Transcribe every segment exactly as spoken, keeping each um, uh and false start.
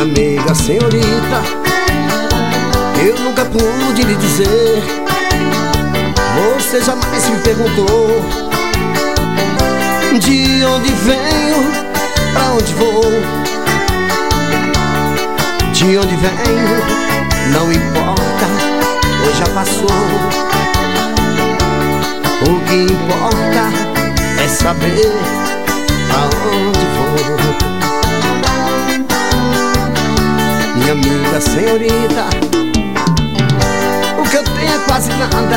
amiga senhorita, eu nunca pude lhe dizer. Você jamais me perguntou de onde venho, pra onde vou. De onde venho não importa, hoje já passou. O que importa é saber aonde vou. Minha amiga senhorita, o que eu tenho é quase nada,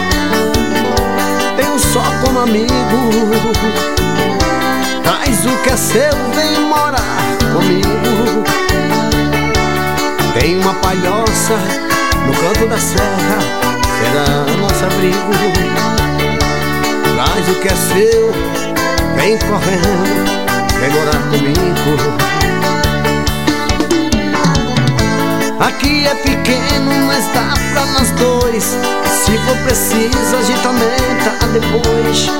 tenho só como amigo. Traz o que é seu, vem morar comigo. Tem uma palhoça no canto da serra, será nosso abrigo. Traz o que é seu, vem correndo, vem morar comigo. Aqui é pequeno, mas dá pra nós dois. Se for preciso, a gente aumenta depois.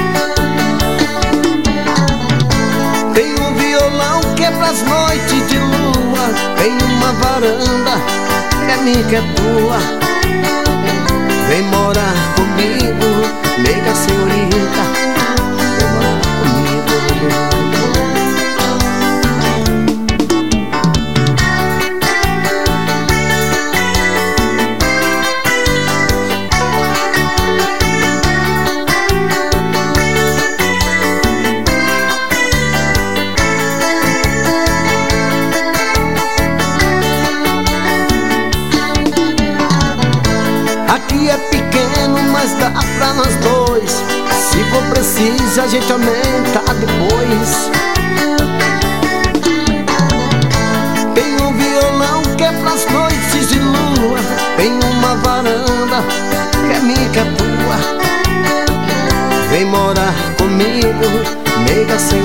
Tem um violão que é pras noites de lua. Tem uma varanda que é minha, que é tua. Vem morar comigo, nega senhorita, vem morar comigo. Aqui é pequeno, mas dá pra nós dois. Se for preciso, a gente aumenta depois. Tem um violão que é pras noites de lua. Tem uma varanda que é minha, que é tua. Vem morar comigo, nega senhorita.